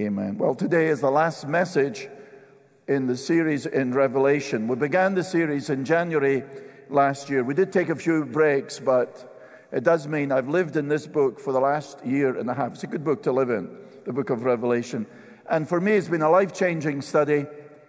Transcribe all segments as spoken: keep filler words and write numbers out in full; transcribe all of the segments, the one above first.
Amen. Well, today is the last message in the series in Revelation. We began the series in January last year. We did take a few breaks, but it does mean I've lived in this book for the last year and a half. It's a good book to live in, the book of Revelation. And for me, it's been a life-changing study,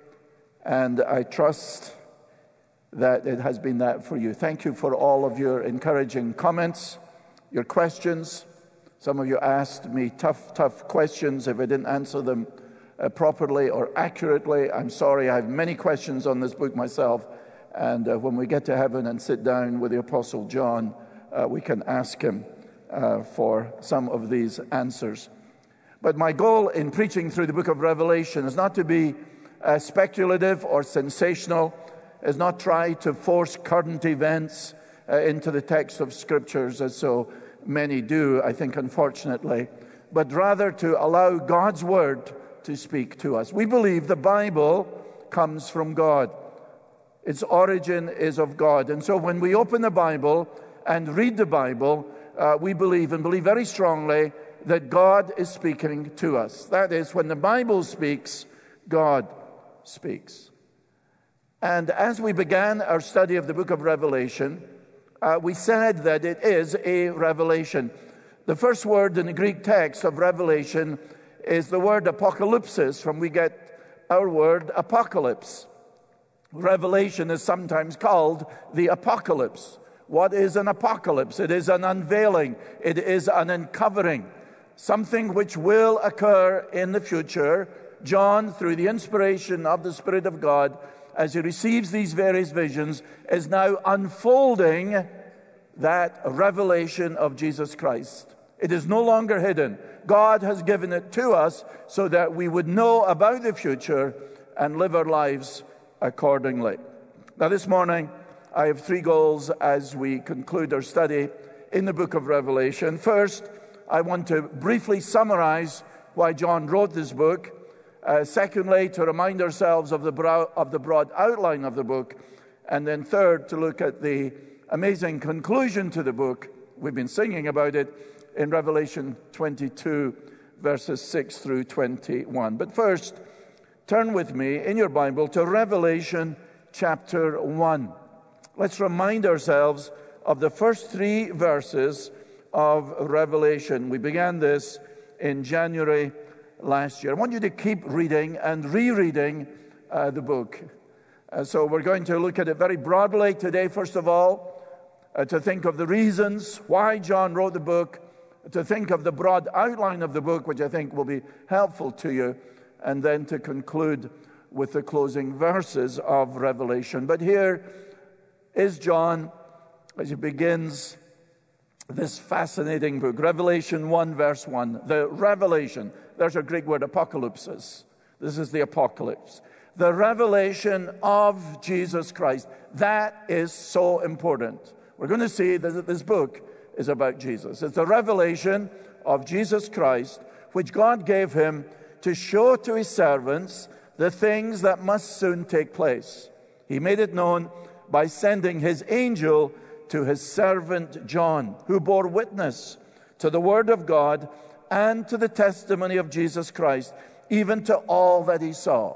and I trust that it has been that for you. Thank you for all of your encouraging comments, your questions. Some of you asked me tough, tough questions. If I didn't answer them uh, properly or accurately, I'm sorry. I have many questions on this book myself. And uh, when we get to heaven and sit down with the Apostle John, uh, we can ask him uh, for some of these answers. But my goal in preaching through the book of Revelation is not to be uh, speculative or sensational, is not try to force current events uh, into the text of Scriptures, as so many do, I think, unfortunately, but rather to allow God's Word to speak to us. We believe the Bible comes from God. Its origin is of God. And so when we open the Bible and read the Bible, uh, we believe and believe very strongly that God is speaking to us. That is, when the Bible speaks, God speaks. And as we began our study of the book of Revelation, Uh, we said that it is a revelation. The first word in the Greek text of Revelation is the word apocalypsis, from we get our word apocalypse. Revelation is sometimes called the apocalypse. What is an apocalypse? It is an unveiling. It is an uncovering. Something which will occur in the future. John, through the inspiration of the Spirit of God, as he receives these various visions, is now unfolding that revelation of Jesus Christ. It is no longer hidden. God has given it to us so that we would know about the future and live our lives accordingly. Now, this morning, I have three goals as we conclude our study in the book of Revelation. First, I want to briefly summarize why John wrote this book. Uh, secondly, to remind ourselves of the, brow, of the broad outline of the book. And then third, to look at the amazing conclusion to the book. We've been singing about it in Revelation twenty-two, verses six through twenty-one. But first, turn with me in your Bible to Revelation chapter one. Let's remind ourselves of the first three verses of Revelation. We began this in January last year. I want you to keep reading and rereading uh, the book. Uh, so we're going to look at it very broadly today, first of all, uh, to think of the reasons why John wrote the book, to think of the broad outline of the book, which I think will be helpful to you, and then to conclude with the closing verses of Revelation. But here is John as he begins this fascinating book. Revelation one, verse one. The revelation. There's a Greek word, apocalypsis. This is the apocalypse. The revelation of Jesus Christ. That is so important. We're going to see that this book is about Jesus. It's the revelation of Jesus Christ, which God gave him to show to his servants the things that must soon take place. He made it known by sending his angel to his servant John, who bore witness to the word of God and to the testimony of Jesus Christ, even to all that he saw.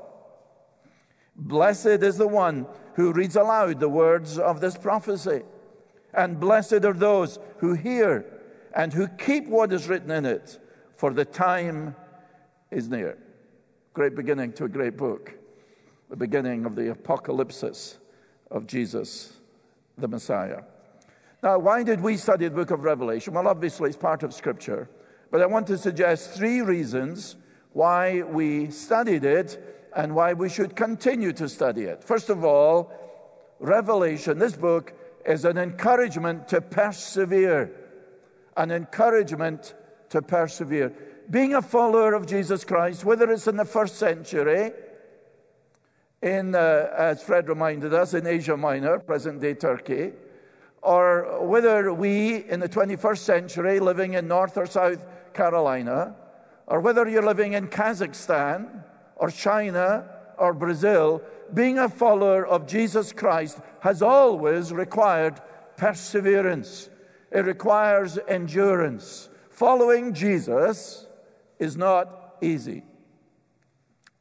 Blessed is the one who reads aloud the words of this prophecy, and blessed are those who hear and who keep what is written in it, for the time is near. Great beginning to a great book, the beginning of the apocalypsis of Jesus, the Messiah. Now, why did we study the book of Revelation? Well, obviously, it's part of Scripture. But I want to suggest three reasons why we studied it and why we should continue to study it. First of all, Revelation, this book, is an encouragement to persevere. An encouragement to persevere. Being a follower of Jesus Christ, whether it's in the first century, in, uh, as Fred reminded us, in Asia Minor, present-day Turkey, or whether we, in the twenty-first century, living in North or South Carolina, or whether you're living in Kazakhstan, or China, or Brazil, being a follower of Jesus Christ has always required perseverance. It requires endurance. Following Jesus is not easy.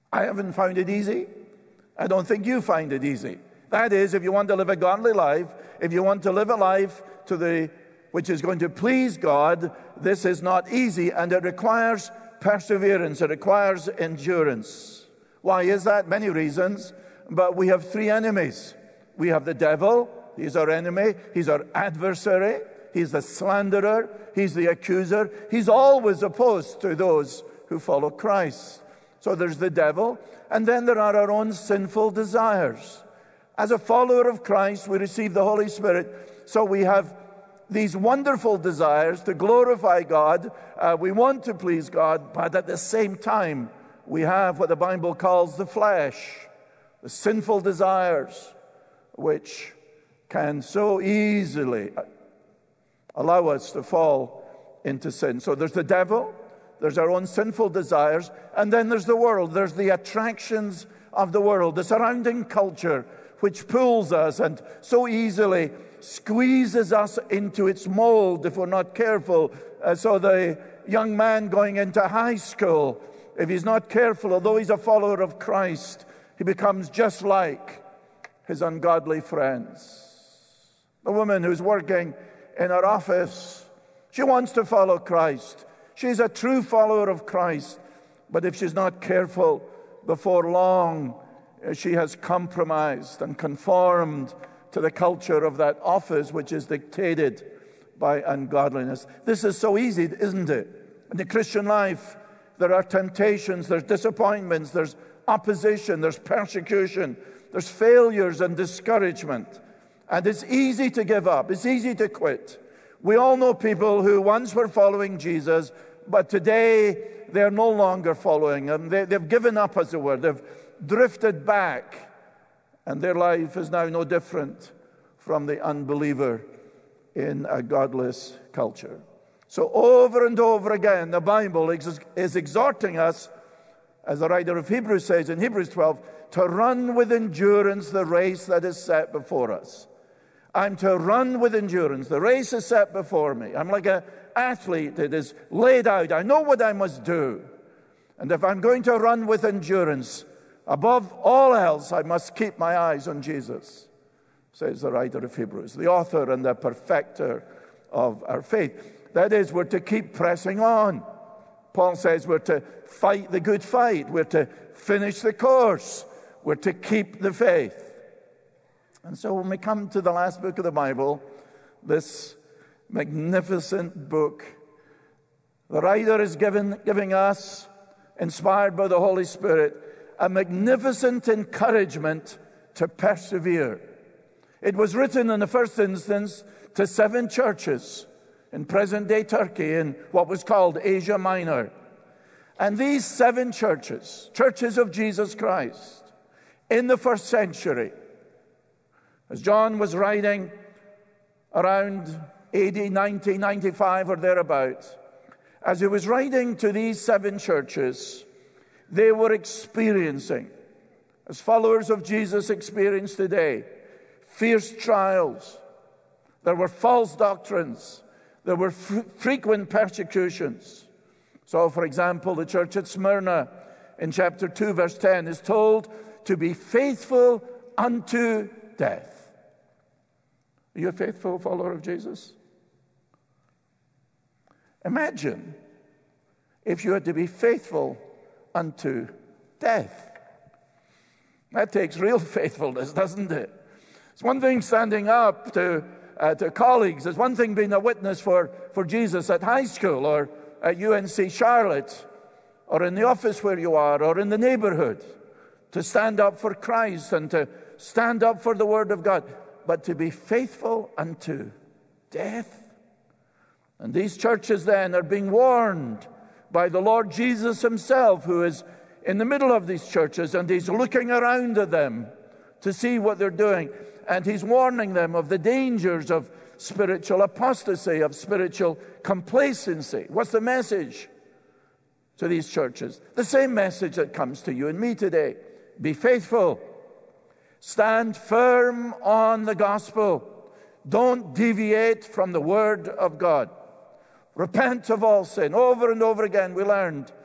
I haven't found it easy. I don't think you find it easy. That is, if you want to live a godly life, if you want to live a life to the which is going to please God, this is not easy, and it requires perseverance. It requires endurance. Why is that? Many reasons. But we have three enemies. We have the devil. He's our enemy. He's our adversary. He's the slanderer. He's the accuser. He's always opposed to those who follow Christ. So there's the devil. And then there are our own sinful desires. As a follower of Christ, we receive the Holy Spirit. So we have these wonderful desires to glorify God. Uh, we want to please God, but at the same time, we have what the Bible calls the flesh, the sinful desires, which can so easily allow us to fall into sin. So there's the devil, there's our own sinful desires, and then there's the world. There's the attractions of the world, the surrounding culture, which pulls us and so easily squeezes us into its mold if we're not careful. Uh, so the young man going into high school, if he's not careful, although he's a follower of Christ, he becomes just like his ungodly friends. The woman who's working in her office, she wants to follow Christ. She's a true follower of Christ. But if she's not careful, before long, she has compromised and conformed to the culture of that office, which is dictated by ungodliness. This is so easy, isn't it? In the Christian life, there are temptations, there's disappointments, there's opposition, there's persecution, there's failures and discouragement. And it's easy to give up. It's easy to quit. We all know people who once were following Jesus, but today they're no longer following him. They, they've given up, as it were. They've drifted back. And their life is now no different from the unbeliever in a godless culture. So over and over again, the Bible is, is exhorting us, as the writer of Hebrews says in Hebrews twelve, to run with endurance the race that is set before us. I'm to run with endurance. The race is set before me. I'm like an athlete. It is laid out. I know what I must do. And if I'm going to run with endurance, above all else, I must keep my eyes on Jesus, says the writer of Hebrews, the author and the perfecter of our faith. That is, we're to keep pressing on. Paul says we're to fight the good fight. We're to finish the course. We're to keep the faith. And so when we come to the last book of the Bible, this magnificent book, the writer is given, giving us, inspired by the Holy Spirit, a magnificent encouragement to persevere. It was written in the first instance to seven churches in present-day Turkey, in what was called Asia Minor. And these seven churches, churches of Jesus Christ, in the first century, as John was writing around A D ninety, ninety-five or thereabouts, as he was writing to these seven churches, they were experiencing, as followers of Jesus experience today, fierce trials. There were false doctrines. There were fr- frequent persecutions. So, for example, the church at Smyrna in chapter two, verse ten, is told to be faithful unto death. Are you a faithful follower of Jesus? Imagine if you had to be faithful unto death. That takes real faithfulness, doesn't it? It's one thing standing up to, uh, to colleagues. It's one thing being a witness for, for Jesus at high school or at U N C Charlotte or in the office where you are or in the neighborhood. To stand up for Christ and to stand up for the Word of God. But to be faithful unto death. And these churches then are being warned by the Lord Jesus himself, who is in the middle of these churches, and he's looking around at them to see what they're doing. And he's warning them of the dangers of spiritual apostasy, of spiritual complacency. What's the message to these churches? The same message that comes to you and me today. Be faithful. Stand firm on the gospel. Don't deviate from the word of God. Repent of all sin. Over and over again we learned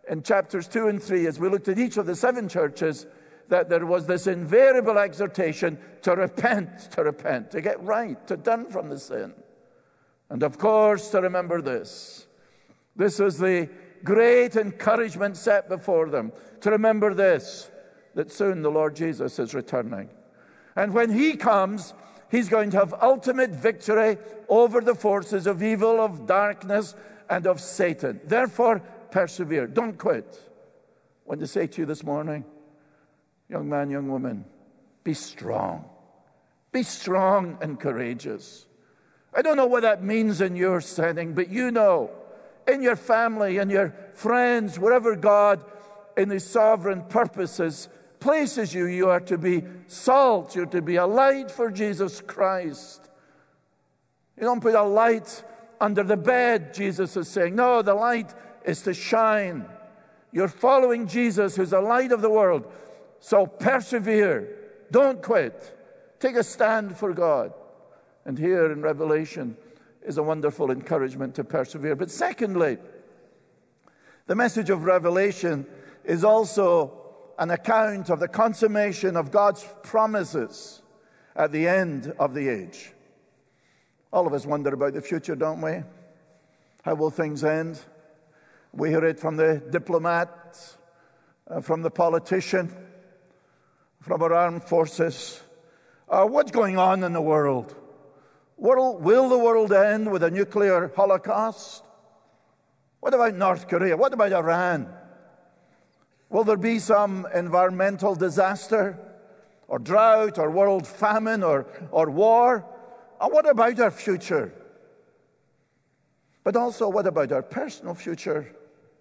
in chapters two and three, as we looked at each of the seven churches, that there was this invariable exhortation to repent, to repent, to get right, to turn from the sin. And of course, to remember this. This was the great encouragement set before them, to remember this, that soon the Lord Jesus is returning. And when he comes, he's going to have ultimate victory over the forces of evil, of darkness, and of Satan. Therefore, persevere. Don't quit. I want to say to you this morning, young man, young woman, be strong. Be strong and courageous. I don't know what that means in your setting, but you know, in your family, in your friends, wherever God, in his sovereign purposes, places you, you are to be salt. You're to be a light for Jesus Christ. You don't put a light under the bed, Jesus is saying. No, the light is to shine. You're following Jesus, who's the light of the world. So persevere. Don't quit. Take a stand for God. And here in Revelation is a wonderful encouragement to persevere. But secondly, the message of Revelation is also an account of the consummation of God's promises at the end of the age. All of us wonder about the future, don't we? How will things end? We hear it from the diplomat, uh, from the politician, from our armed forces. Uh, what's going on in the world? Will, will the world end with a nuclear holocaust? What about North Korea? What about Iran? Will there be some environmental disaster, or drought, or world famine, or, or war? And what about our future? But also, what about our personal future?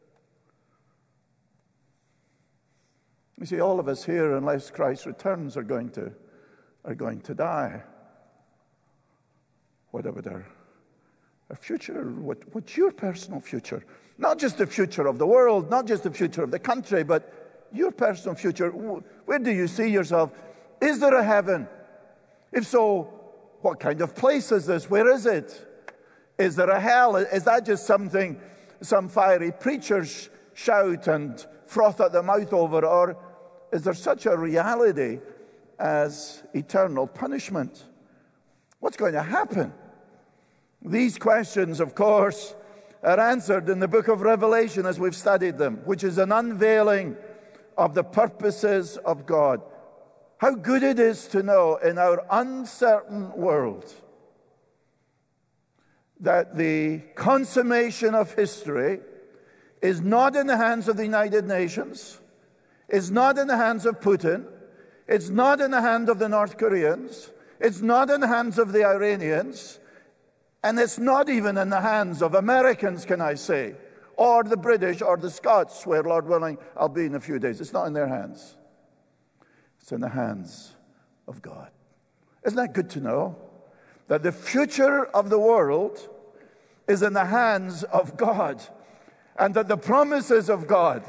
You see, all of us here, unless Christ returns, are going to, are going to die. What about our, our future? What, what's your personal future? Not just the future of the world, not just the future of the country, but your personal future. Where do you see yourself? Is there a heaven? If so, what kind of place is this? Where is it? Is there a hell? Is that just something some fiery preachers shout and froth at the mouth over? Or is there such a reality as eternal punishment? What's going to happen? These questions, of course, are answered in the book of Revelation as we've studied them, which is an unveiling of the purposes of God. How good it is to know in our uncertain world that the consummation of history is not in the hands of the United Nations, is not in the hands of Putin, it's not in the hand of the North Koreans, it's not in the hands of the Iranians, and it's not even in the hands of Americans, can I say, or the British or the Scots, where, Lord willing, I'll be in a few days. It's not in their hands. It's in the hands of God. Isn't that good to know? That the future of the world is in the hands of God, and that the promises of God,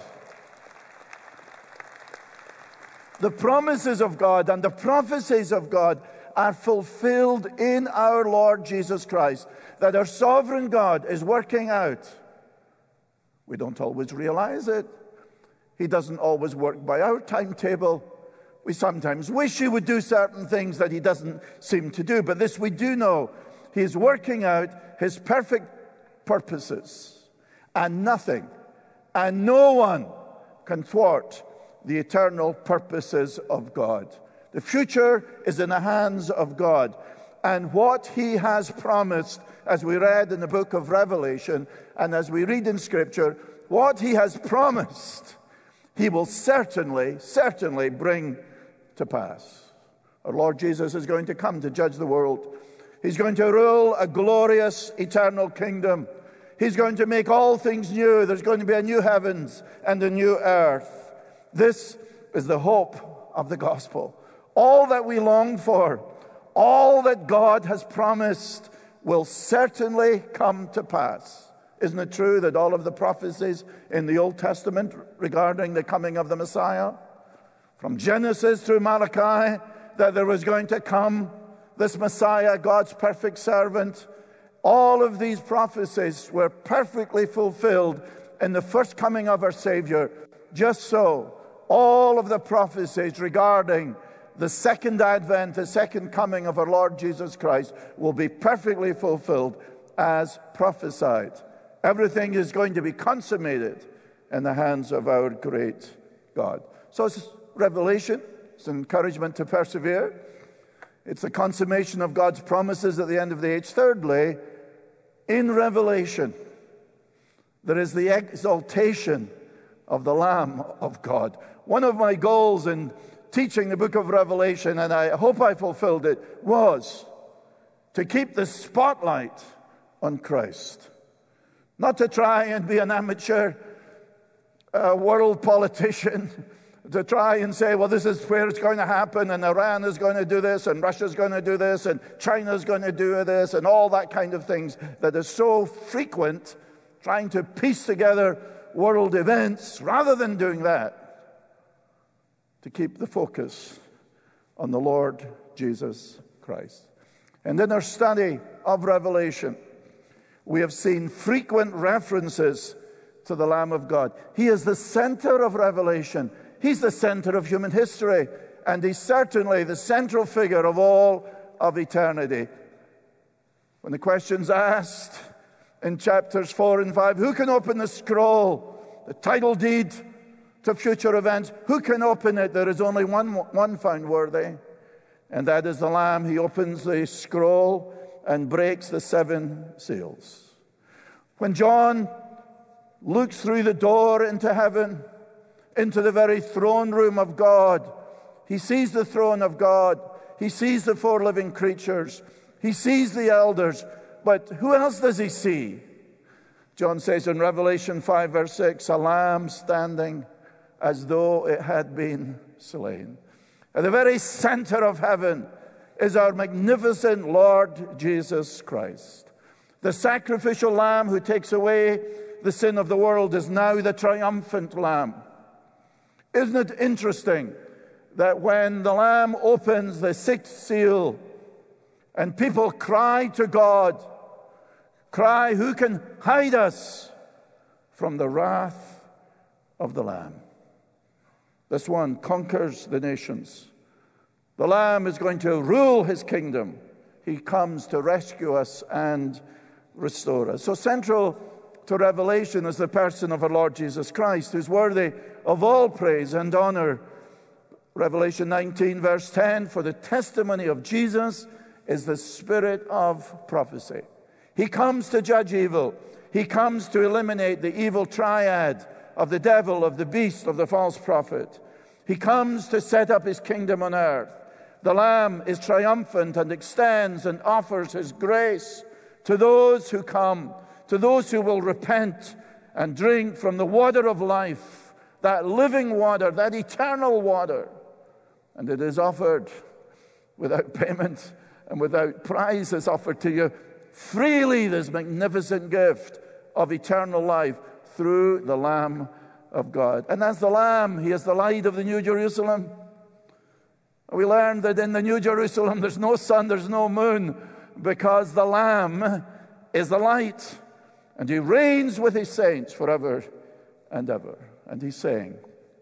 the promises of God and the prophecies of God are fulfilled in our Lord Jesus Christ, that our sovereign God is working out. We don't always realize it. He doesn't always work by our timetable. We sometimes wish he would do certain things that he doesn't seem to do, but this we do know. He is working out his perfect purposes, and nothing and no one can thwart the eternal purposes of God. The future is in the hands of God. And what he has promised, as we read in the book of Revelation, and as we read in Scripture, what he has promised, he will certainly, certainly bring to pass. Our Lord Jesus is going to come to judge the world. He's going to rule a glorious, eternal kingdom. He's going to make all things new. There's going to be a new heavens and a new earth. This is the hope of the gospel. All that we long for, all that God has promised will certainly come to pass. Isn't it true that all of the prophecies in the Old Testament regarding the coming of the Messiah, from Genesis through Malachi, that there was going to come this Messiah, God's perfect servant, all of these prophecies were perfectly fulfilled in the first coming of our Savior, just so all of the prophecies regarding the second advent, the second coming of our Lord Jesus Christ, will be perfectly fulfilled as prophesied. Everything is going to be consummated in the hands of our great God. So it's revelation. It's an encouragement to persevere. It's the consummation of God's promises at the end of the age. Thirdly, in Revelation, there is the exaltation of the Lamb of God. One of my goals in teaching the book of Revelation, and I hope I fulfilled it, was to keep the spotlight on Christ. Not to try and be an amateur uh, world politician, to try and say, well, this is where it's going to happen, and Iran is going to do this, and Russia's going to do this, and China's going to do this, and all that kind of things that is so frequent, trying to piece together world events, rather than doing that, to keep the focus on the Lord Jesus Christ. And in our study of Revelation, we have seen frequent references to the Lamb of God. He is the center of Revelation. He's the center of human history, and he's certainly the central figure of all of eternity. When the question's asked in chapters four and five, who can open the scroll, the title deed to future events? Who can open it? There is only one, one found worthy, and that is the Lamb. He opens the scroll and breaks the seven seals. When John looks through the door into heaven, into the very throne room of God, he sees the throne of God. He sees the four living creatures. He sees the elders. But who else does he see? John says in Revelation five, verse six, a lamb standing as though it had been slain. At the very center of heaven is our magnificent Lord Jesus Christ. The sacrificial lamb who takes away the sin of the world is now the triumphant lamb. Isn't it interesting that when the Lamb opens the sixth seal and people cry to God, cry, who can hide us from the wrath of the Lamb? This one conquers the nations. The Lamb is going to rule his kingdom. He comes to rescue us and restore us. So central to Revelation is the person of our Lord Jesus Christ, who's worthy of all praise and honor. Revelation nineteen, verse ten, for the testimony of Jesus is the spirit of prophecy. He comes to judge evil. He comes to eliminate the evil triad of the devil, of the beast, of the false prophet. He comes to set up his kingdom on earth. The Lamb is triumphant and extends and offers his grace to those who come, to those who will repent and drink from the water of life, that living water, that eternal water. And it is offered without payment and without price. It's offered to you freely, this magnificent gift of eternal life through the Lamb of God. And as the Lamb, he is the light of the New Jerusalem. We learned that in the New Jerusalem there's no sun, there's no moon, because the Lamb is the light. And he reigns with his saints forever and ever. And he's saying,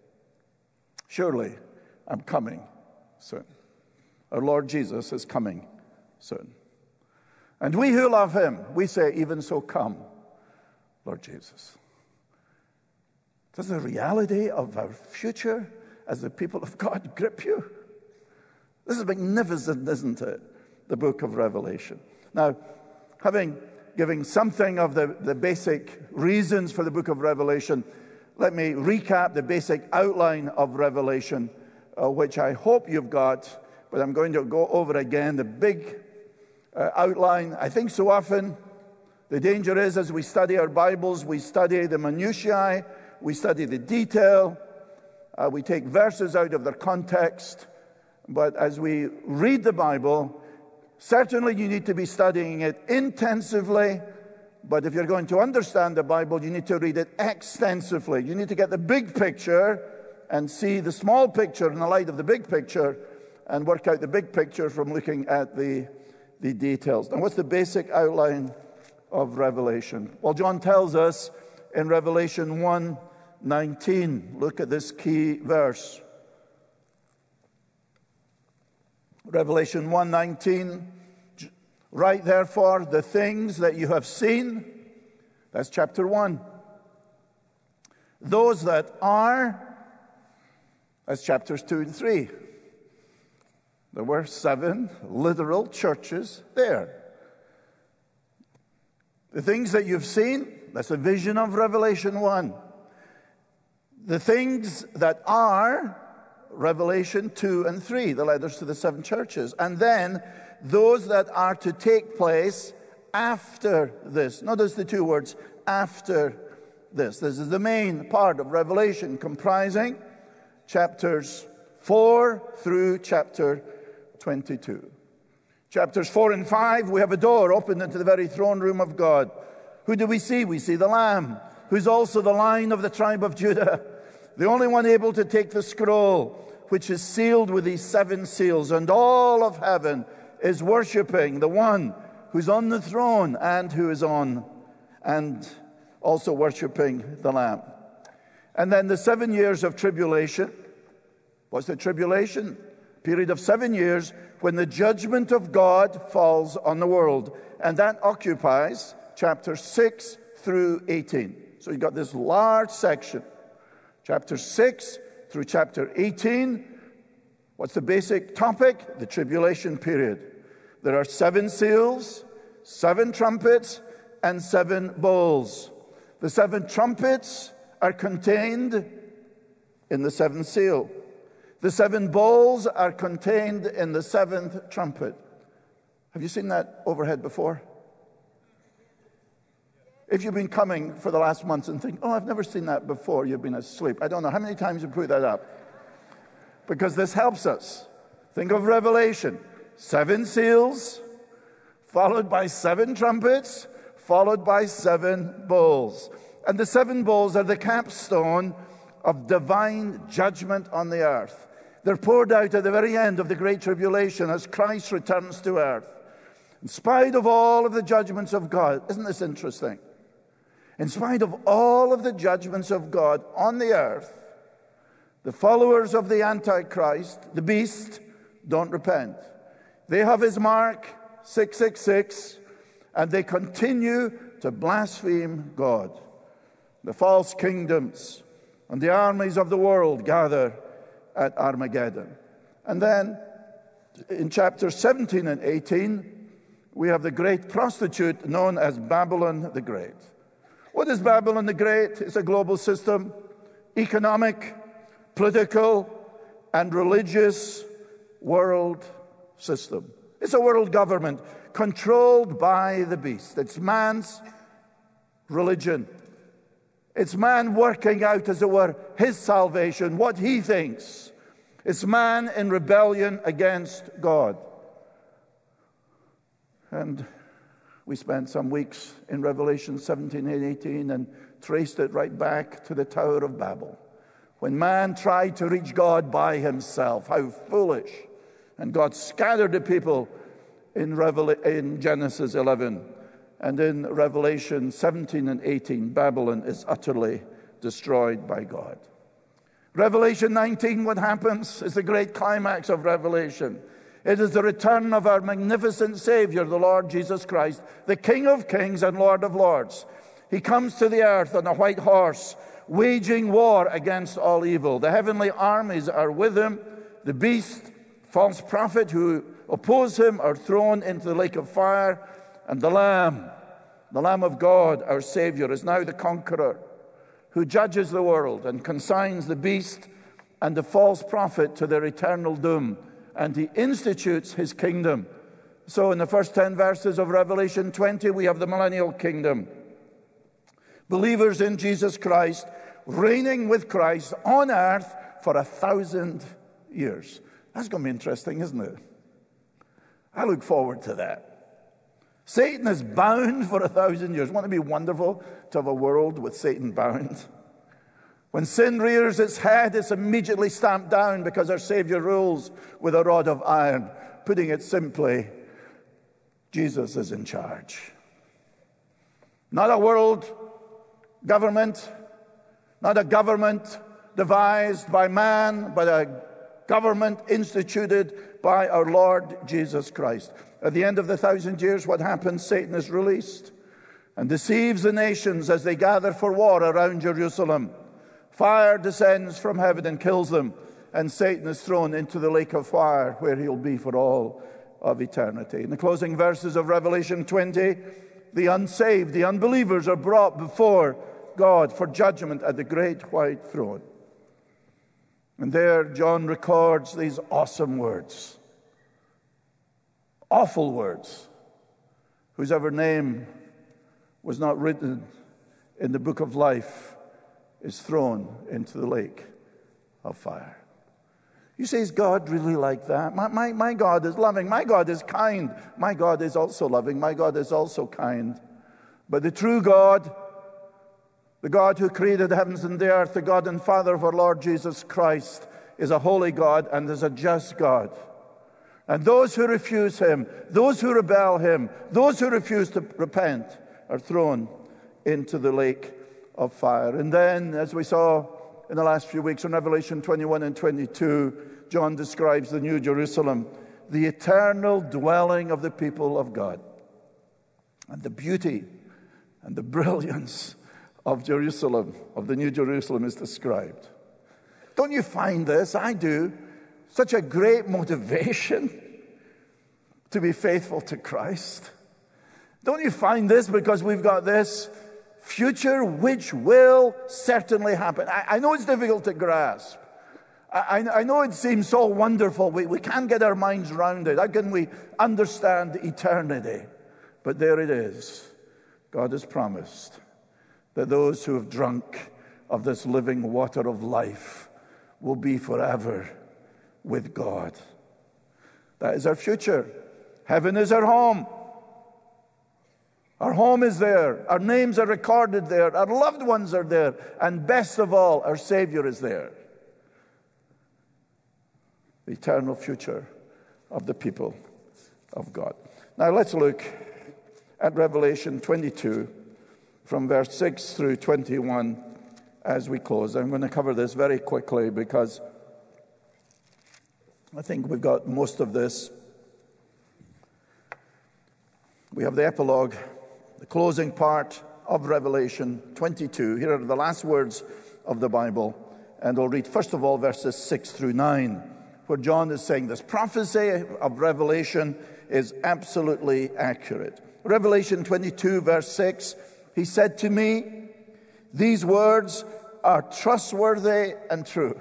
surely I'm coming soon. Our Lord Jesus is coming soon. And we who love him, we say, even so come, Lord Jesus. Does the reality of our future as the people of God grip you? This is magnificent, isn't it? The book of Revelation. Now, having given something of the, the basic reasons for the book of Revelation, let me recap the basic outline of Revelation, uh, which I hope you've got, but I'm going to go over again the big uh, outline. I think so often the danger is, as we study our Bibles, we study the minutiae, we study the detail, uh, we take verses out of their context. But as we read the Bible, certainly you need to be studying it intensively. But if you're going to understand the Bible, you need to read it extensively. You need to get the big picture and see the small picture in the light of the big picture and work out the big picture from looking at the, the details. Now, what's the basic outline of Revelation? Well, John tells us in Revelation one nineteen. Look at this key verse. Revelation one nineteen. Write therefore the things that you have seen. That's chapter one. Those that are, that's chapters two and three. There were seven literal churches there. The things that you've seen, that's a vision of Revelation one. The things that are, Revelation two and three, the letters to the seven churches. And then those that are to take place after this. Notice the two words, after this. This is the main part of Revelation, comprising chapters four through chapter twenty-two. Chapters four and five, we have a door opened into the very throne room of God. Who do we see? We see the Lamb, who's also the Lion of the tribe of Judah, the only one able to take the scroll, which is sealed with these seven seals. And all of heaven is worshiping the one who's on the throne and who is on, and also worshiping the Lamb. And then the seven years of tribulation. What's the tribulation? Period of seven years when the judgment of God falls on the world. And that occupies chapters six through eighteen. So you've got this large section. Chapter six through chapter eighteen. What's the basic topic? The tribulation period. There are seven seals, seven trumpets, and seven bowls. The seven trumpets are contained in the seventh seal. The seven bowls are contained in the seventh trumpet. Have you seen that overhead before? If you've been coming for the last months and think, oh, I've never seen that before, you've been asleep. I don't know how many times you put that up. Because this helps us. Think of Revelation. Seven seals, followed by seven trumpets, followed by seven bowls. And the seven bowls are the capstone of divine judgment on the earth. They're poured out at the very end of the Great Tribulation as Christ returns to earth. In spite of all of the judgments of God, isn't this interesting? In spite of all of the judgments of God on the earth, the followers of the Antichrist, the beast, don't repent. They have his mark, six six six, and they continue to blaspheme God. The false kingdoms and the armies of the world gather at Armageddon. And then in chapters seventeen and eighteen, we have the great prostitute known as Babylon the Great. What is Babylon the Great? It's a global system, economic, political, and religious world system. It's a world government controlled by the beast. It's man's religion. It's man working out, as it were, his salvation, what he thinks. It's man in rebellion against God. And we spent some weeks in Revelation seventeen and eighteen and traced it right back to the Tower of Babel, when man tried to reach God by himself. How foolish. And God scattered the people in, Revel- in Genesis eleven. And in Revelation seventeen and eighteen, Babylon is utterly destroyed by God. Revelation nineteen, what happens, is the great climax of Revelation. It is the return of our magnificent Savior, the Lord Jesus Christ, the King of kings and Lord of lords. He comes to the earth on a white horse, waging war against all evil. The heavenly armies are with him. The beast, false prophet who oppose him, are thrown into the lake of fire. And the Lamb, the Lamb of God, our Savior, is now the conqueror who judges the world and consigns the beast and the false prophet to their eternal doom. And he institutes his kingdom. So in the first ten verses of Revelation twenty, we have the millennial kingdom. Believers in Jesus Christ, reigning with Christ on earth for a thousand years. That's going to be interesting, isn't it? I look forward to that. Satan is bound for a thousand years. Wouldn't it be wonderful to have a world with Satan bound? When sin rears its head, it's immediately stamped down because our Savior rules with a rod of iron. Putting it simply, Jesus is in charge. Not a world government, not a government devised by man, but a government instituted by our Lord Jesus Christ. At the end of the thousand years, what happens? Satan is released and deceives the nations as they gather for war around Jerusalem. Fire descends from heaven and kills them, and Satan is thrown into the lake of fire where he'll be for all of eternity. In the closing verses of Revelation twenty, the unsaved, the unbelievers are brought before God for judgment at the great white throne. And there John records these awesome words, awful words, whose ever name was not written in the book of life is thrown into the lake of fire. You say, is God really like that? My, my, my God is loving. My God is kind. My God is also loving. My God is also kind. But the true God, the God who created the heavens and the earth, the God and Father of our Lord Jesus Christ, is a holy God and is a just God. And those who refuse him, those who rebel him, those who refuse to repent are thrown into the lake of fire. And then, as we saw in the last few weeks in Revelation twenty-one and twenty-two, John describes the New Jerusalem, the eternal dwelling of the people of God. And the beauty and the brilliance of Jerusalem, of the New Jerusalem, is described. Don't you find this? I do. Such a great motivation to be faithful to Christ. Don't you find this because we've got this future which will certainly happen? I, I know it's difficult to grasp. I, I know it seems so wonderful. We, we can't get our minds around it. How can we understand eternity? But there it is. God has promised that those who have drunk of this living water of life will be forever with God. That is our future. Heaven is our home. Our home is there. Our names are recorded there. Our loved ones are there. And best of all, our Savior is there. The eternal future of the people of God. Now let's look at Revelation twenty-two from verse six through twenty-one as we close. I'm going to cover this very quickly because I think we've got most of this. We have the epilogue, the closing part of Revelation twenty-two. Here are the last words of the Bible. And I'll read, first of all, verses six through nine, where John is saying this prophecy of Revelation is absolutely accurate. Revelation twenty-two, verse six, he said to me, these words are trustworthy and true.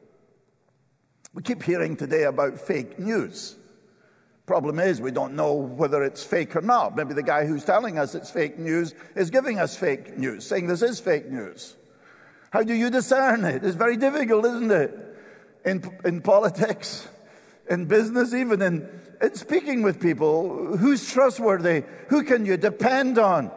We keep hearing today about fake news. Problem is, we don't know whether it's fake or not. Maybe the guy who's telling us it's fake news is giving us fake news, saying this is fake news. How do you discern it? It's very difficult, isn't it? In, in politics, in business, even in, in speaking with people. Who's trustworthy? Who can you depend on?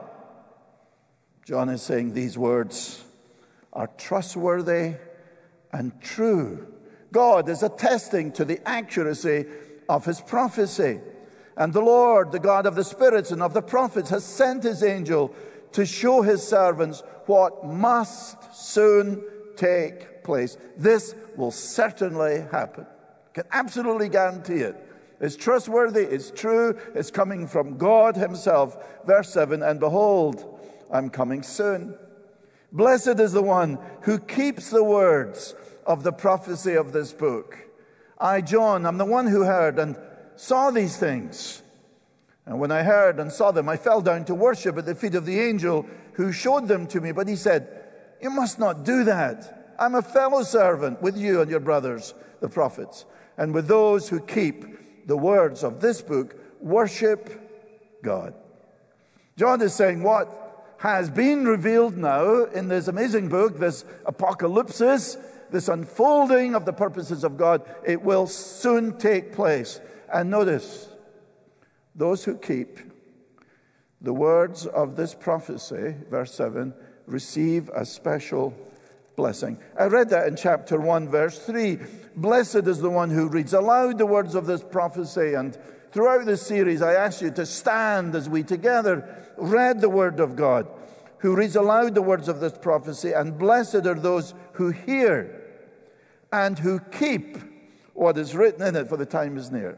John is saying these words are trustworthy and true. God is attesting to the accuracy of his prophecy. And the Lord, the God of the spirits and of the prophets, has sent his angel to show his servants what must soon take place. This will certainly happen. Can absolutely guarantee it. It's trustworthy, it's true, it's coming from God himself. Verse seven, and behold, I'm coming soon. Blessed is the one who keeps the words of the prophecy of this book. I, John, am the one who heard and saw these things. And when I heard and saw them, I fell down to worship at the feet of the angel who showed them to me. But he said, you must not do that. I'm a fellow servant with you and your brothers, the prophets, and with those who keep the words of this book. Worship God. John is saying what has been revealed now in this amazing book, this apocalypsis, this unfolding of the purposes of God, it will soon take place. And notice, those who keep the words of this prophecy, verse seven, receive a special blessing. I read that in chapter one, verse three. Blessed is the one who reads aloud the words of this prophecy. And throughout this series, I ask you to stand as we together read the word of God. who reads aloud the words of this prophecy, and blessed are those who hear and who keep what is written in it, for the time is near.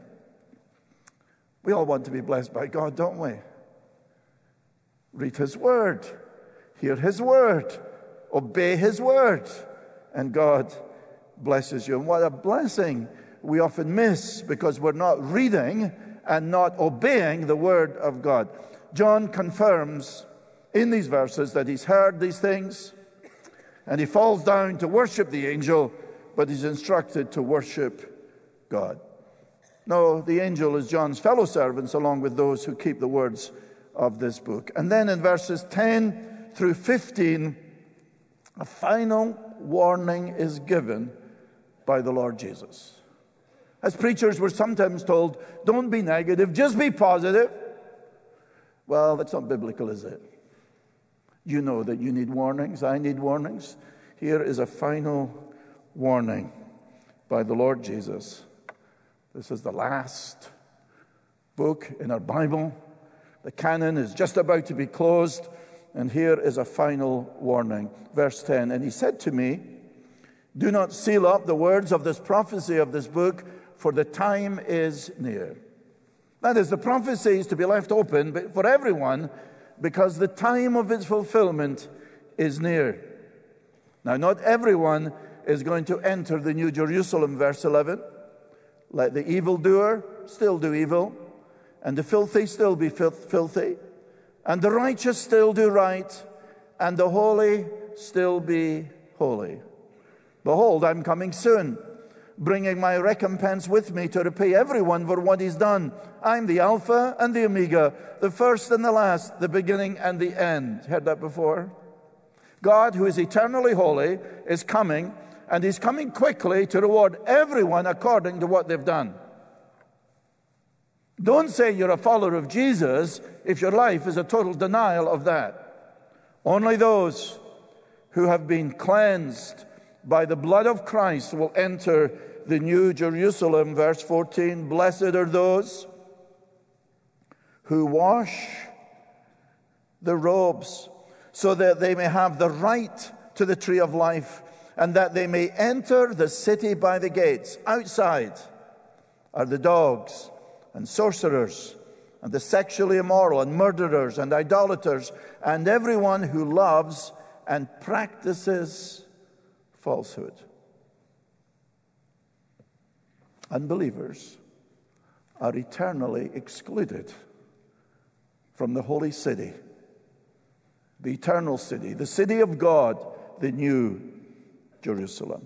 We all want to be blessed by God, don't we? Read His Word, hear His Word, obey His Word, and God blesses you. And what a blessing we often miss because we're not reading and not obeying the Word of God. John confirms in these verses that he's heard these things, and he falls down to worship the angel, but he's instructed to worship God. No, the angel is John's fellow servants along with those who keep the words of this book. And then in verses ten through fifteen, a final warning is given by the Lord Jesus. As preachers, we're sometimes told, don't be negative, just be positive. Well, that's not biblical, is it? You know that you need warnings. I need warnings. Here is a final warning by the Lord Jesus. This is the last book in our Bible. The canon is just about to be closed, and here is a final warning. Verse ten, and he said to me, do not seal up the words of this prophecy of this book, for the time is near. That is, the prophecy is to be left open for everyone, because the time of its fulfillment is near. Now, not everyone is going to enter the New Jerusalem, verse eleven. Let the evildoer still do evil, and the filthy still be filthy, and the righteous still do right, and the holy still be holy. Behold, I'm coming soon, bringing my recompense with me to repay everyone for what he's done. I'm the Alpha and the Omega, the first and the last, the beginning and the end. Heard that before? God, who is eternally holy, is coming, and he's coming quickly to reward everyone according to what they've done. Don't say you're a follower of Jesus if your life is a total denial of that. Only those who have been cleansed by the blood of Christ will enter the New Jerusalem. Verse fourteen, blessed are those who wash the robes, so that they may have the right to the tree of life, and that they may enter the city by the gates. Outside are the dogs and sorcerers and the sexually immoral and murderers and idolaters and everyone who loves and practices falsehood. Unbelievers are eternally excluded from the holy city, the eternal city, the city of God, the New Jerusalem.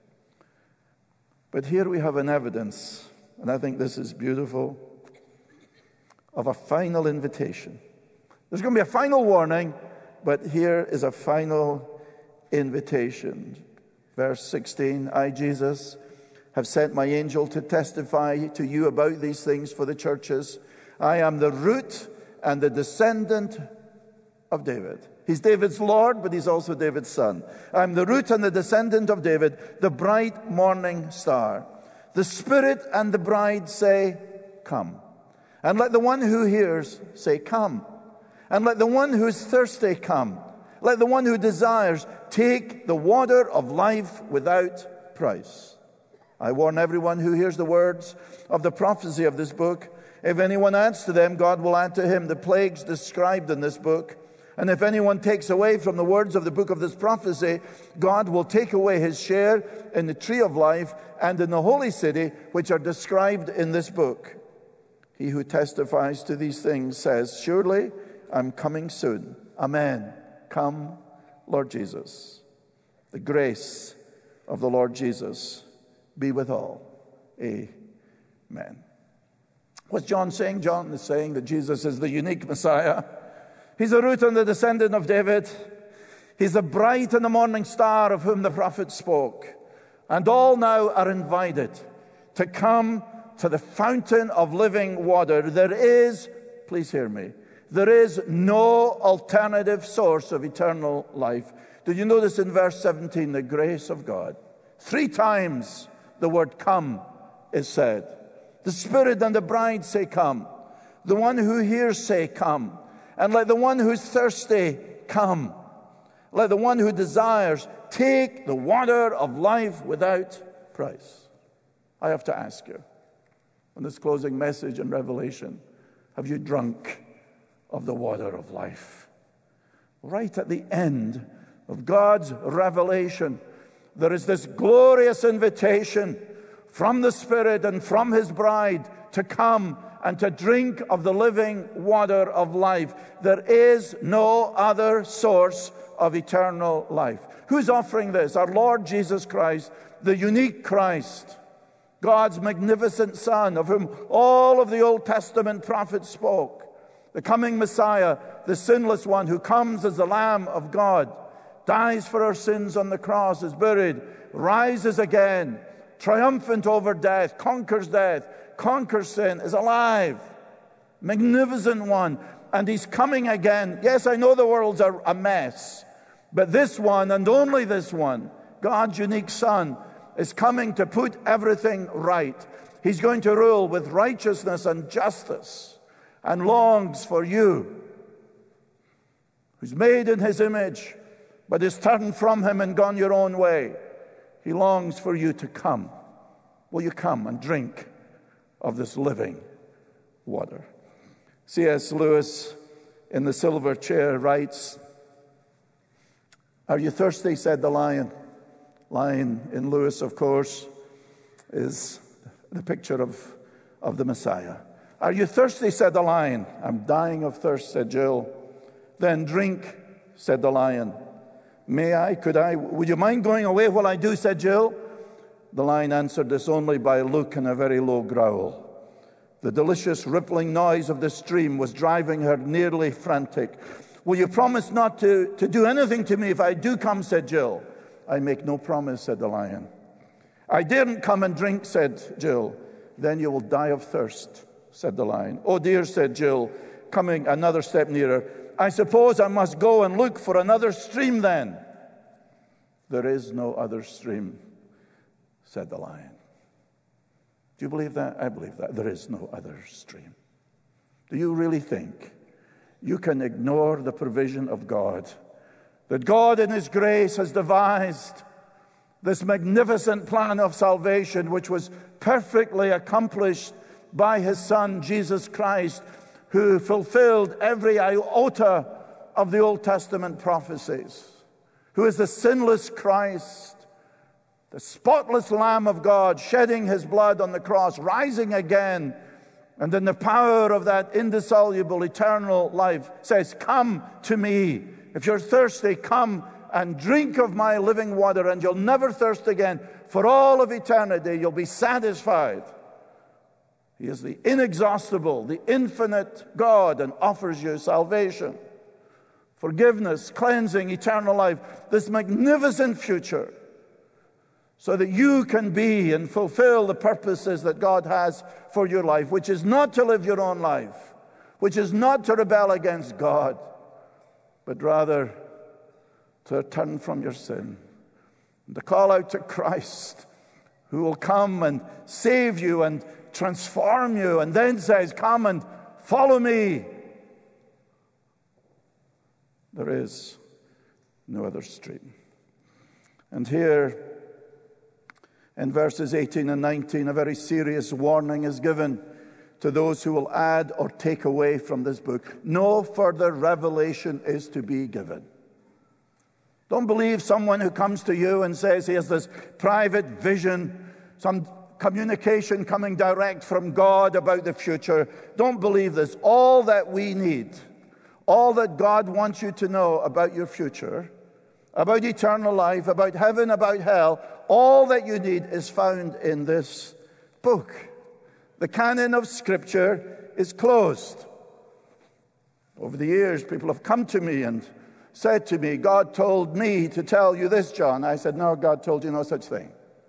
But here we have an evidence, and I think this is beautiful, of a final invitation. There's going to be a final warning, but here is a final invitation. Verse sixteen, I, Jesus, have sent my angel to testify to you about these things for the churches. I am the root and the descendant of David. He's David's Lord, but he's also David's son. I'm the root and the descendant of David, the bright morning star. The Spirit and the bride say, come. And let the one who hears say, come. And let the one who is thirsty come. Let the one who desires take the water of life without price. I warn everyone who hears the words of the prophecy of this book. If anyone adds to them, God will add to him the plagues described in this book. And if anyone takes away from the words of the book of this prophecy, God will take away his share in the tree of life and in the holy city, which are described in this book. He who testifies to these things says, surely I'm coming soon. Amen. Come, Lord Jesus. The grace of the Lord Jesus be with all. Amen. What's John saying? John is saying that Jesus is the unique Messiah. He's the root and the descendant of David. He's the bright and the morning star of whom the prophet spoke. And all now are invited to come to the fountain of living water. There is, please hear me, there is no alternative source of eternal life. Did you notice in verse seventeen, the grace of God? Three times the word come is said. The Spirit and the bride say come. The one who hears say come. And let the one who's thirsty come. Let the one who desires take the water of life without price. I have to ask you, in this closing message in Revelation, have you drunk of the water of life? Right at the end of God's revelation, there is this glorious invitation from the Spirit and from His bride to come and to drink of the living water of life. There is no other source of eternal life. Who's offering this? Our Lord Jesus Christ, the unique Christ, God's magnificent Son, of whom all of the Old Testament prophets spoke. The coming Messiah, the sinless one who comes as the Lamb of God, dies for our sins on the cross, is buried, rises again, triumphant over death, conquers death, conquers sin, is alive. Magnificent one. And He's coming again. Yes, I know the world's a, a mess, but this one, and only this one, God's unique Son, is coming to put everything right. He's going to rule with righteousness and justice, and longs for you, who's made in His image, but is turned from Him and gone your own way. He longs for you to come. Will you come and drink of this living water? C S Lewis, in The Silver Chair, writes, "Are you thirsty?" said the lion. Lion in Lewis, of course, is the picture of, of the Messiah. "Are you thirsty?" said the lion. "I'm dying of thirst," said Jill. "Then drink," said the lion. "May I? Could I? Would you mind going away while I do?" said Jill. The lion answered this only by a look and a very low growl. The delicious rippling noise of the stream was driving her nearly frantic. "Will you promise not to, to do anything to me if I do come?" said Jill. "I make no promise," said the lion. "I daren't come and drink," said Jill. "Then you will die of thirst," said the lion. "Oh dear," said Jill, coming another step nearer. "I suppose I must go and look for another stream then." "There is no other stream," said the lion. Do you believe that? I believe that. There is no other stream. Do you really think you can ignore the provision of God? That God in His grace has devised this magnificent plan of salvation, which was perfectly accomplished by His Son, Jesus Christ, who fulfilled every iota of the Old Testament prophecies, who is the sinless Christ, the spotless Lamb of God, shedding His blood on the cross, rising again, and in the power of that indissoluble eternal life says, "Come to me. If you're thirsty, come and drink of my living water, and you'll never thirst again. For all of eternity, you'll be satisfied." He is the inexhaustible, the infinite God, and offers you salvation, forgiveness, cleansing, eternal life, this magnificent future, so that you can be and fulfill the purposes that God has for your life, which is not to live your own life, which is not to rebel against God, but rather to turn from your sin and to call out to Christ, who will come and save you and transform you, and then says, "Come and follow me." There is no other stream. And here, in verses eighteen and nineteen, a very serious warning is given to those who will add or take away from this book. No further revelation is to be given. Don't believe someone who comes to you and says he has this private vision, some communication coming direct from God about the future. Don't believe this. All that we need, all that God wants you to know about your future, about eternal life, about heaven, about hell, all that you need is found in this book. The canon of Scripture is closed. Over the years, people have come to me and said to me, "God told me to tell you this, John." I said, "No, God told you no such thing."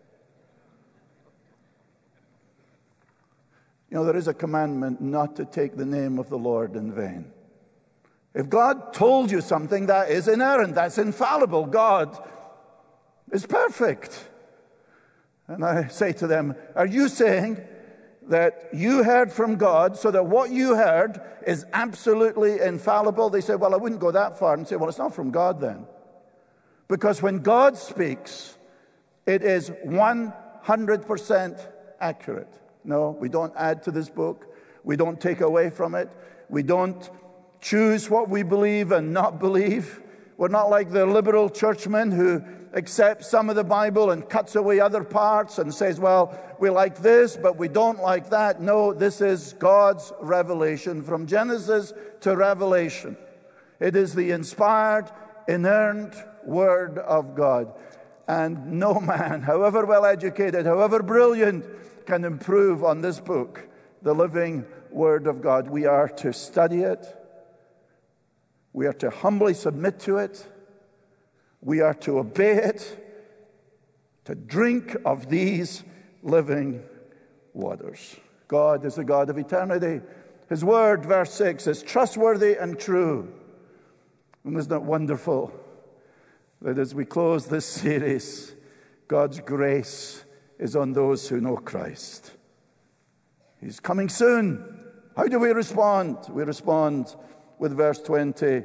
You know, there is a commandment not to take the name of the Lord in vain. If God told you something, that is inerrant, that's infallible. God is perfect. And I say to them, "Are you saying that you heard from God, so that what you heard is absolutely infallible. They say, well, I wouldn't go that far and say, well, it's not from God then. Because when God speaks, it is one hundred percent accurate. No, we don't add to this book. We don't take away from it. We don't choose what we believe and not believe. We're not like the liberal churchmen who accepts some of the Bible and cuts away other parts and says, well, we like this, but we don't like that. No, this is God's revelation from Genesis to Revelation. It is the inspired, inerrant Word of God. And no man, however well educated, however brilliant, can improve on this book, the living Word of God. We are to study it. We are to humbly submit to it. We are to obey it, to drink of these living waters. God is the God of eternity. His word, verse six, is trustworthy and true. And isn't it wonderful that as we close this series, God's grace is on those who know Christ. He's coming soon. How do we respond? We respond with verse twenty,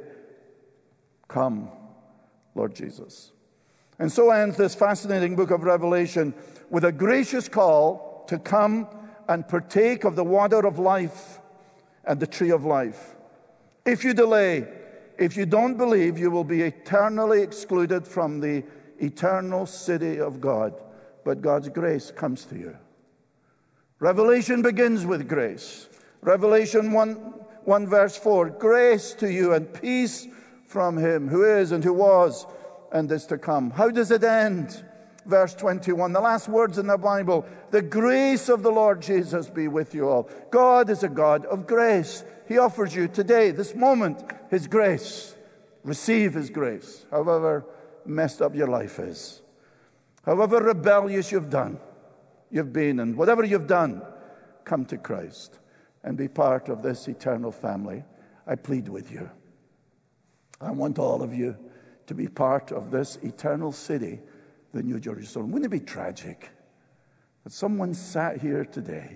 come, Lord Jesus. And so ends this fascinating book of Revelation with a gracious call to come and partake of the water of life and the tree of life. If you delay, if you don't believe, you will be eternally excluded from the eternal city of God. But God's grace comes to you. Revelation begins with grace. Revelation one, one verse four, grace to you and peace from him who is and who was and is to come. How does it end? Verse twenty-one, the last words in the Bible, the grace of the Lord Jesus be with you all. God is a God of grace. He offers you today, this moment, his grace. Receive his grace, however messed up your life is. However rebellious you've done, you've been, and whatever you've done, come to Christ and be part of this eternal family. I plead with you. I want all of you to be part of this eternal city, the New Jerusalem. Wouldn't it be tragic that someone sat here today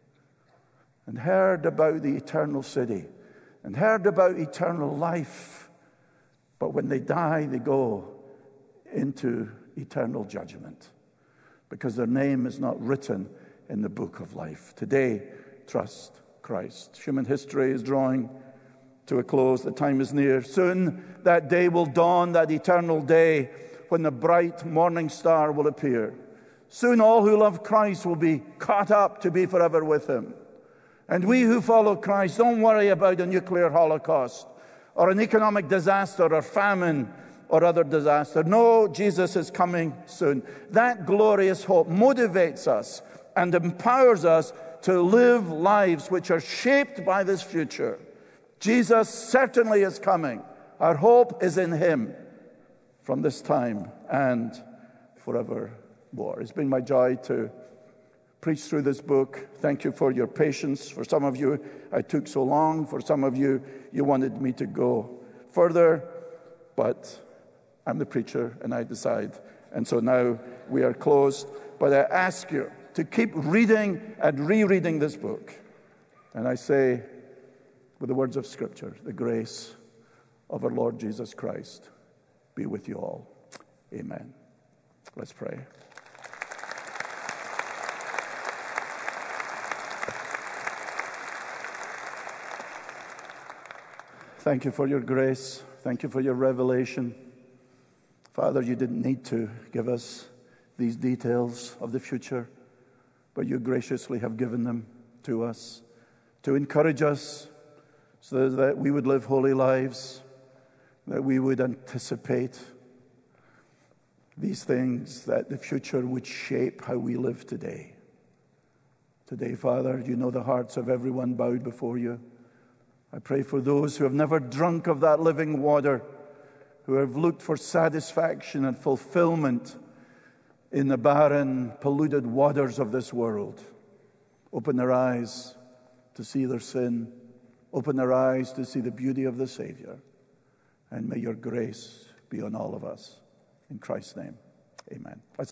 and heard about the eternal city and heard about eternal life, but when they die, they go into eternal judgment because their name is not written in the book of life. Today, trust Christ. Human history is drawing to a close. The time is near. Soon that day will dawn, that eternal day when the bright morning star will appear. Soon all who love Christ will be caught up to be forever with him. And we who follow Christ, don't worry about a nuclear holocaust or an economic disaster or famine or other disaster. No, Jesus is coming soon. That glorious hope motivates us and empowers us to live lives which are shaped by this future. Jesus certainly is coming. Our hope is in him from this time and forevermore. It's been my joy to preach through this book. Thank you for your patience. For some of you, I took so long. For some of you, you wanted me to go further. But I'm the preacher and I decide. And so now we are closed. But I ask you to keep reading and rereading this book. And I say, with the words of Scripture, the grace of our Lord Jesus Christ be with you all. Amen. Let's pray. Thank you for your grace. Thank you for your revelation. Father, you didn't need to give us these details of the future, but you graciously have given them to us to encourage us so that we would live holy lives, that we would anticipate these things, that the future would shape how we live today. Today, Father, you know the hearts of everyone bowed before you. I pray for those who have never drunk of that living water, who have looked for satisfaction and fulfillment in the barren, polluted waters of this world. Open their eyes to see their sin. Open their eyes to see the beauty of the Savior. And may your grace be on all of us. In Christ's name, amen.